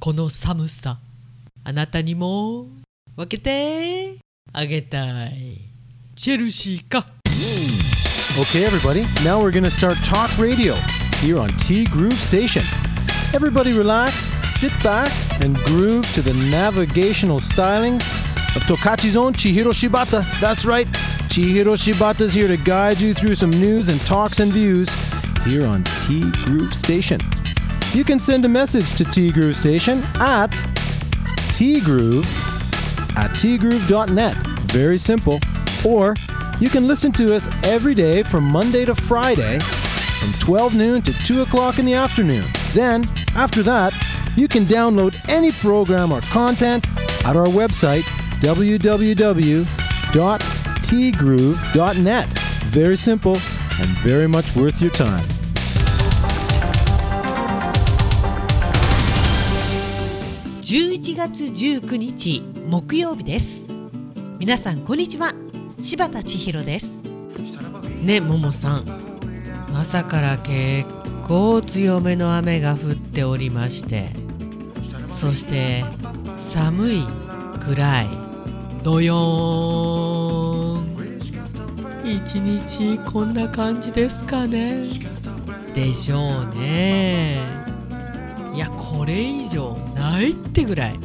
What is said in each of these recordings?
この寒さ、あなたにも分けてあげたい。チェルシーか。 Okay, everybody, now we're going to start talk radio here on T Groove Station. Everybody relax, sit back, and groove to the navigational stylings of Tokachi's own Chihiro Shibata. That's right, Chihiro Shibata's here to guide you through some news and talks and views here on T Groove Station. You can send a message to T Groove Station at tgroove@tgroove.net. Very simple. Or you can listen to us every day from Monday to Friday from 12 noon to 2 o'clock in the afternoon. Then, after that, you can download any program or content at our website, www.tgroove.net. Very simple and very much worth your time. 11月19日木曜日です。皆さんこんにちは、柴田千尋ですね。ももさん、朝から結構強めの雨が降っておりまして、そして寒い暗いどよーん、一日こんな感じですかね。でしょうね。いや、これ以上ないってぐらい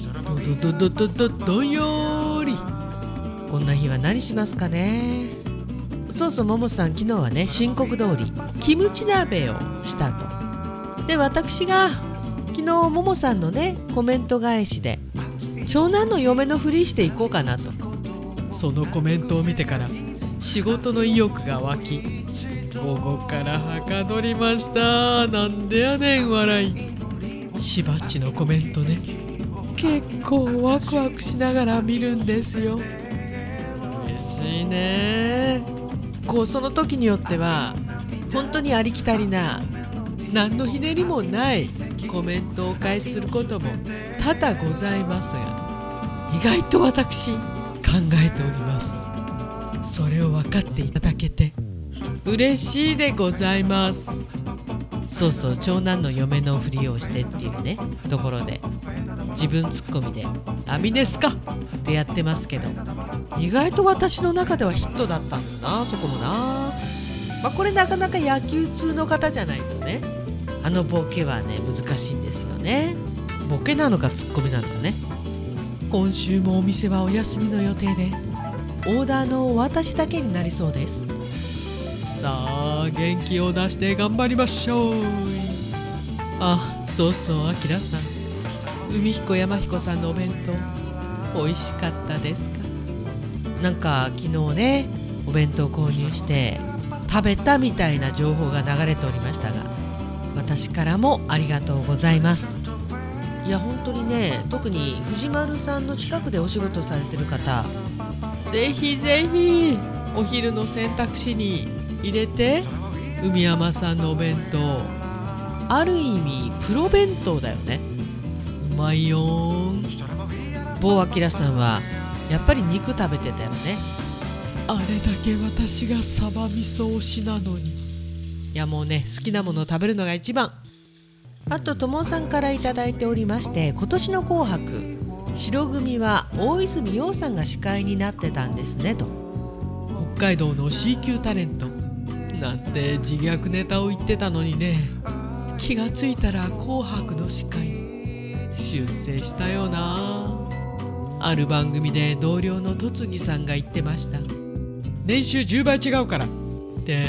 どよーり。こんな日は何しますかね。そうそう、ももさん、昨日はね、申告通りキムチ鍋をしたと。で、私が昨日ももさんのねコメント返しで長男の嫁のふりしていこうかなと。そのコメントを見てから仕事の意欲が湧き、午後からはかどりました。なんでやねん笑い。しばっちのコメントね、結構ワクワクしながら見るんですよ。嬉しいね。こう、その時によっては本当にありきたりな、何のひねりもないコメントをお返しすることも多々ございますが、意外と私考えております。それを分かっていただけて嬉しいでございます。そうそう、長男の嫁のふりをしてっていうねところで自分ツッコミでアミですかってやってますけど、意外と私の中ではヒットだったんだな、そこもな。これなかなか野球通の方じゃないとね、あのボケはね難しいんですよね。ボケなのかツッコミなのかね。今週もお店はお休みの予定でオーダーのお渡しだけになりそうです。さあ、元気を出して頑張りましょう。あ、そうそう、あきらさん、海彦山彦さんのお弁当美味しかったですか。なんか昨日ねお弁当購入して食べたみたいな情報が流れておりましたが、私からもありがとうございます。いや、本当にね、特に藤丸さんの近くでお仕事されてる方、ぜひぜひお昼の選択肢に入れて、海山さんのお弁当、ある意味プロ弁当だよね。うまいよーん。某明さんはやっぱり肉食べてたよね。あれだけ私がサバ味噌推しなのに。いや、もうね、好きなものを食べるのが一番。あと、ともさんからいただいておりまして、今年の紅白白組は大泉洋さんが司会になってたんですねと。北海道の C 級タレントなんて自虐ネタを言ってたのにね、気がついたら紅白の司会出世したよな。ある番組で同僚の戸次さんが言ってました。年収10倍違うからって。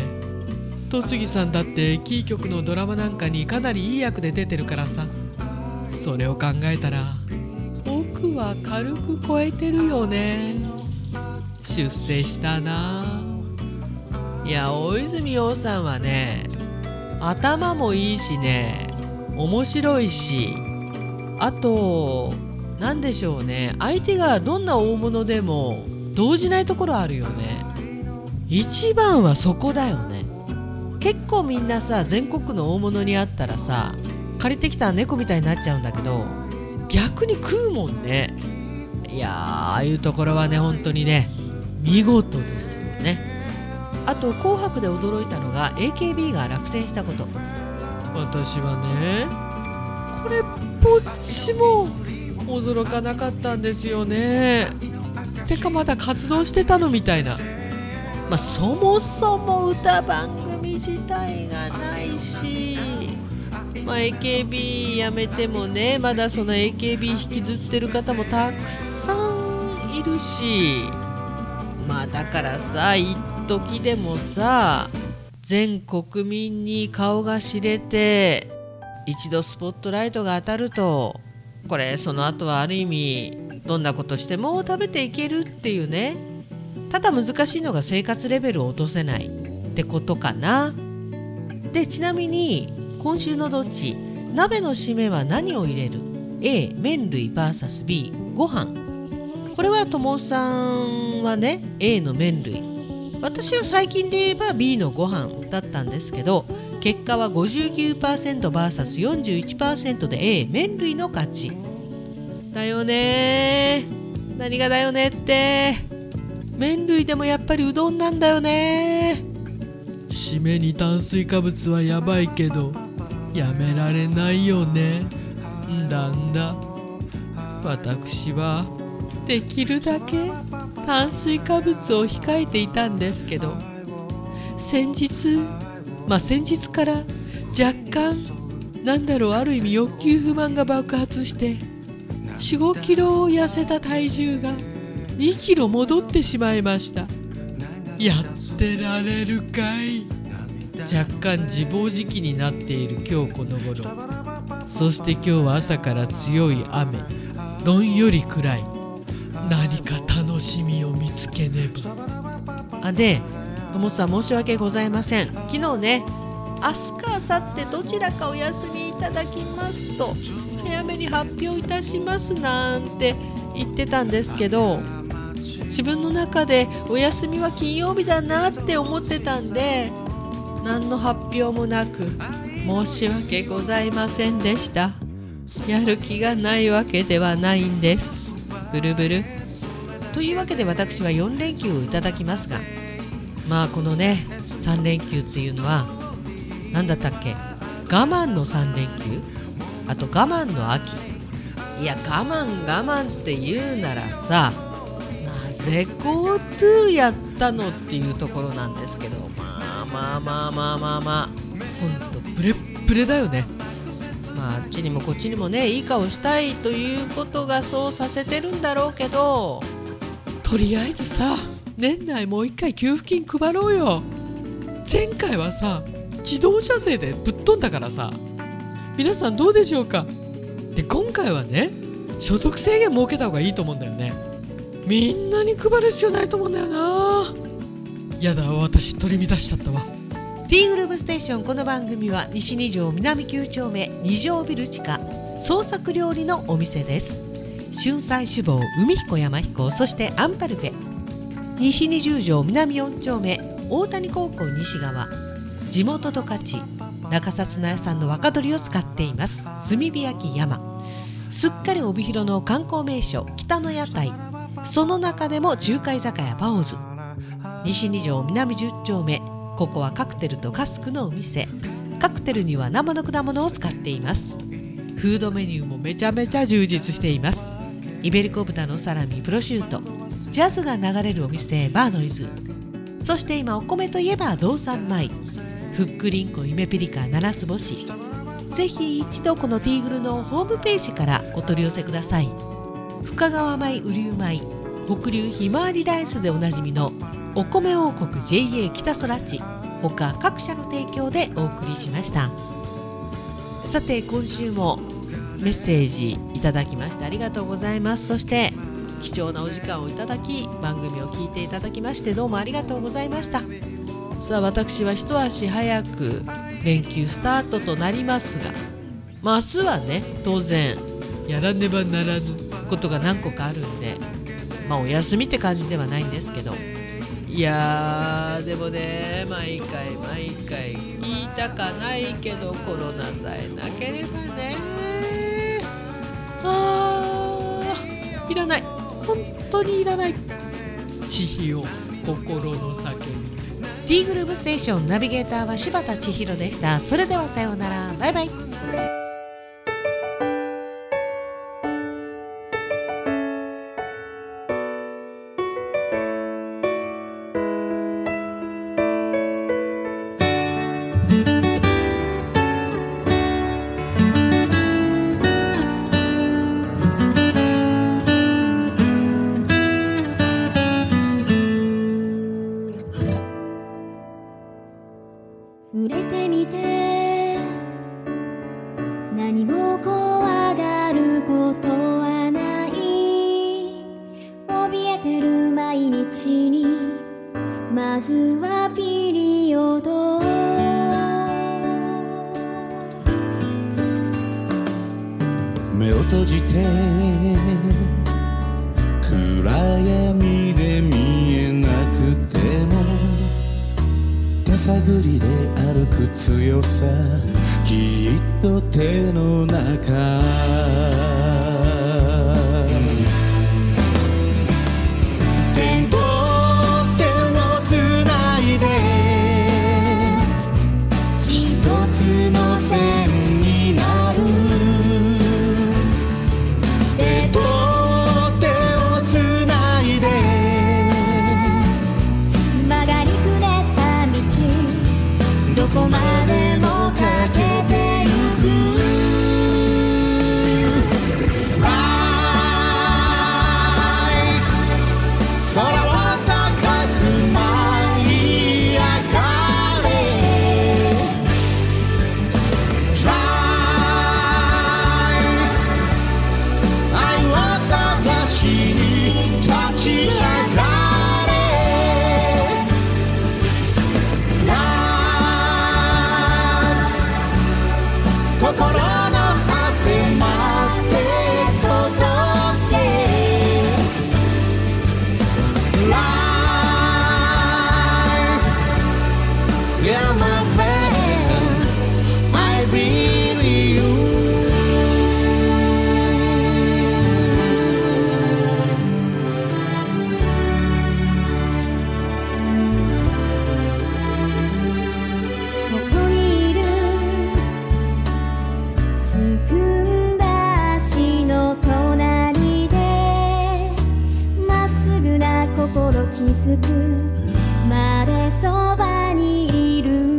戸次さんだってキー局のドラマなんかにかなりいい役で出てるからさ。それを考えたら僕は軽く超えてるよね。出世したな。いや、大泉洋さんはね、頭もいいしね、面白いし、あとなんでしょうね、相手がどんな大物でも動じないところあるよね。一番はそこだよね。結構みんなさ、全国の大物に会ったらさ、借りてきた猫みたいになっちゃうんだけど、逆に食うもんね。いやー、ああいうところはね、本当にね、見事ですよね。あと、紅白で驚いたのが AKB が落選したこと。私はね、これぽっちも驚かなかったんですよね。てかまだ活動してたのみたいな。そもそも歌番組自体がないし、AKB やめてもね、まだその AKB 引きずってる方もたくさんいるし、だからさ、一時でもさ、全国民に顔が知れて一度スポットライトが当たると、これその後はある意味どんなことしても食べていけるっていうね。ただ難しいのが生活レベルを落とせないってことかな。で、ちなみに今週のどっち、鍋の締めは何を入れる？ A 麺類 vs B ご飯。これはともさんはね A の麺類、私は最近で言えば B のご飯だったんですけど、結果は 59%vs41% で A 麺類の勝ちだよね。何がだよねって、麺類でもやっぱりうどんなんだよね。締めに炭水化物はやばいけどやめられないよね。んだ私はできるだけ炭水化物を控えていたんですけど、先日から若干ある意味欲求不満が爆発して 4,5 キロ痩せた体重が2キロ戻ってしまいました。やってられるかい。若干自暴自棄になっている今日この頃。そして今日は朝から強い雨、どんより暗い。何か楽しみを見つけねば。で、ともさん申し訳ございません。昨日ね、明日か明後日どちらかお休みいただきますと早めに発表いたしますなんて言ってたんですけど、自分の中でお休みは金曜日だなって思ってたんで、何の発表もなく申し訳ございませんでした。やる気がないわけではないんです。ブルブル。というわけで私は4連休をいただきますが、このね3連休っていうのは何だったっけ、我慢の3連休、あと我慢の秋。いや、我慢って言うならさ、なぜ GoTo やったのっていうところなんですけど、ほんとブレッブレだよね。あっちにもこっちにもね、いい顔したいということがそうさせてるんだろうけど、とりあえずさ、年内もう一回給付金配ろうよ。前回はさ、自動車税でぶっ飛んだからさ、皆さんどうでしょうか。で、今回はね、所得制限設けた方がいいと思うんだよね。みんなに配る必要ないと思うんだよな。やだ、私取り乱しちゃったわ。T グループステーション。この番組は西2条南9丁目2条ビル地下創作料理のお店です。春菜志望、海彦山彦、そしてアンパルフェ。西20条南4丁目大谷高校西側、地元十勝中札菜屋さんの若鶏を使っています。炭火焼き山。すっかり帯広の観光名所北の屋台、その中でも中華居酒屋パオズ。西2条南10丁目、ここはカクテルとカスクのお店。カクテルには生の果物を使っています。フードメニューもめちゃめちゃ充実しています。イベリコ豚のサラミ、プロシュート、ジャズが流れるお店バーノイズ。そして今お米といえば道産米、ふっくりんこゆめぴりか7つ星。ぜひ一度このティーグルのホームページからお取り寄せください。深川米、雨竜米、北流ひまわりライスでおなじみのお米王国 JA 北空地、他各社の提供でお送りしました。さて、今週もメッセージいただきましてありがとうございます。そして貴重なお時間をいただき、番組を聞いていただきましてどうもありがとうございました。さあ、私は一足早く連休スタートとなりますが、明日はね、当然やらねばならぬことが何個かあるんで、お休みって感じではないんですけど、いやーでもね、毎回言いたかないけど、コロナさえなければね、いらない、本当にいらない。慈悲を心の叫び。 T グループステーション、ナビゲーターは柴田千尋でした。それではさようなら、バイバイ。 ずはピリオド。 目を閉じて暗闇で見えなくても手探りで歩く強さ、きっと手の中。手と手をつないで一つの線になる。手と手をつないで曲がりくねった道、どこまでも駆けてゆく。 空は高く舞い上がれ Try 愛を探しに立ち上がれ Love 心の果てまで届けYeah, my friend, I really you. ここにいるすくんだ足の隣でまっすぐな心気づくまでそばにいる。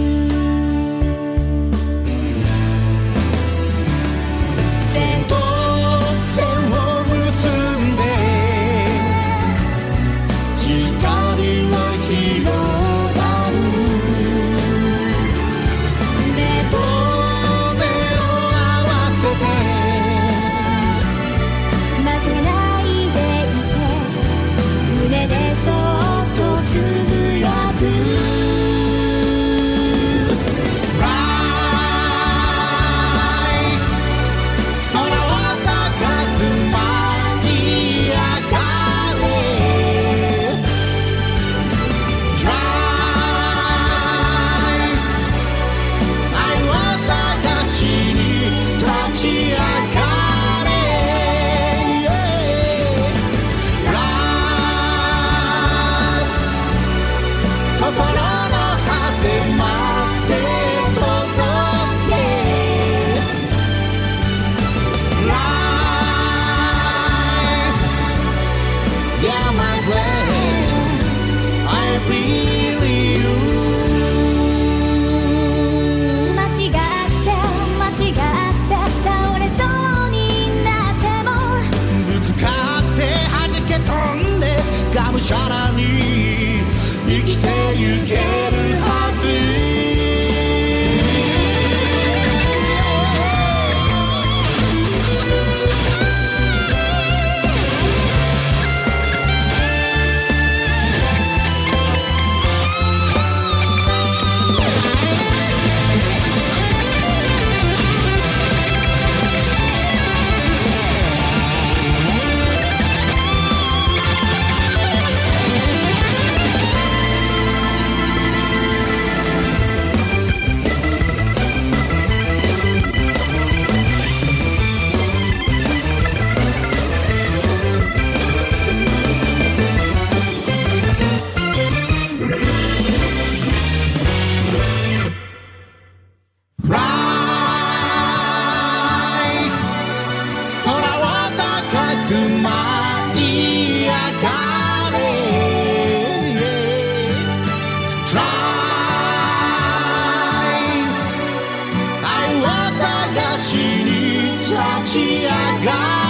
線と線を結んで光は広がる。 目と目を合わせて負けないでいて胸でそっとつぶやく。 空は高く舞い上がれ Try 愛を探しに立ち上がれ Love 心の果てまで届けYeah, my friend, I really you. 間違って倒れそうになってもぶつかって弾け飛んでがむしゃらに生きてゆけるはず。愛を探しに立ち上がる